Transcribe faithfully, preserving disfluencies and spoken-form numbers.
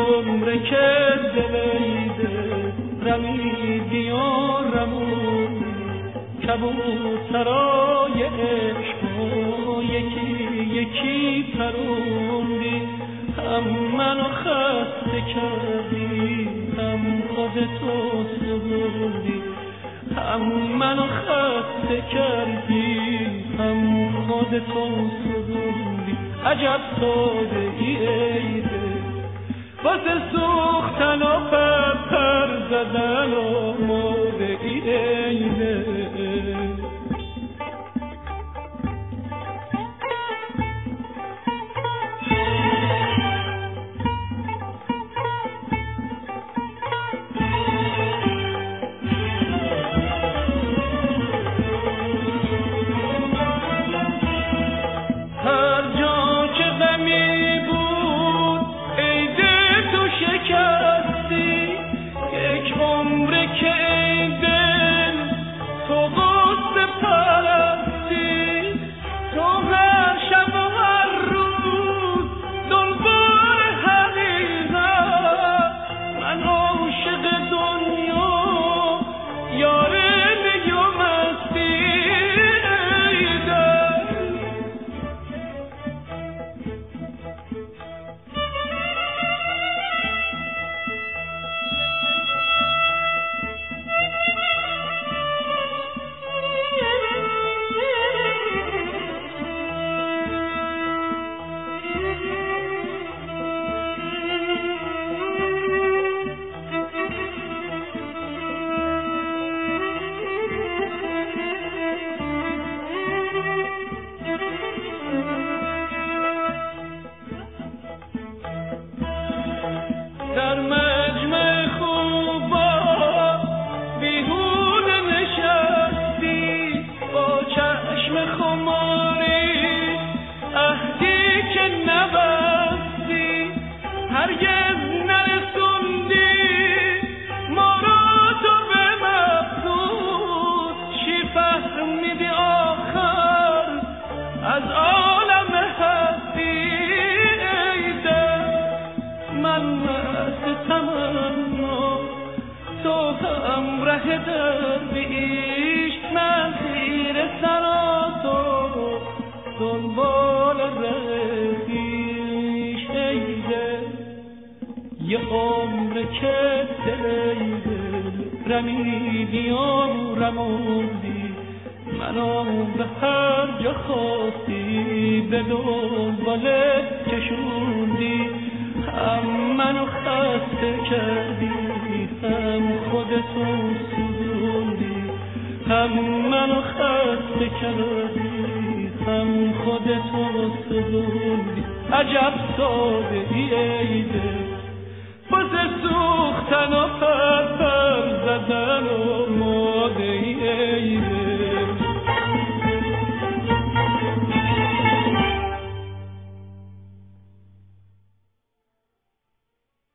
عمر که دلیده رمیدی و رموندی کبوترای عشق و یکی یکی پروندی هم منو خسته کردی هم خودتو سوزوندی هم منو خسته کردی هم خودتو سوزوندی عجب ساده ای ایده واسه سوختن و پر پر زدن و موده ای ایده در مجمع خوبا بیهوده نشستی با چشم خماری عهدی که نبستی هرگز نرسوندی ما رو تو به مقصود چی فهمیدی آخر از عالم هستی من تمنا تو هم ره درویش من زیر سراتو دنبال رهیش ایده یه عمر که دلیده رمیدی و رموندی منو به هر جا خواستی به دنباله کشوندی هم منو خسته کردی هم خودتو سوزوندی هم منو خسته کردی هم خودتو سوزوندی عجب ساده ای ایده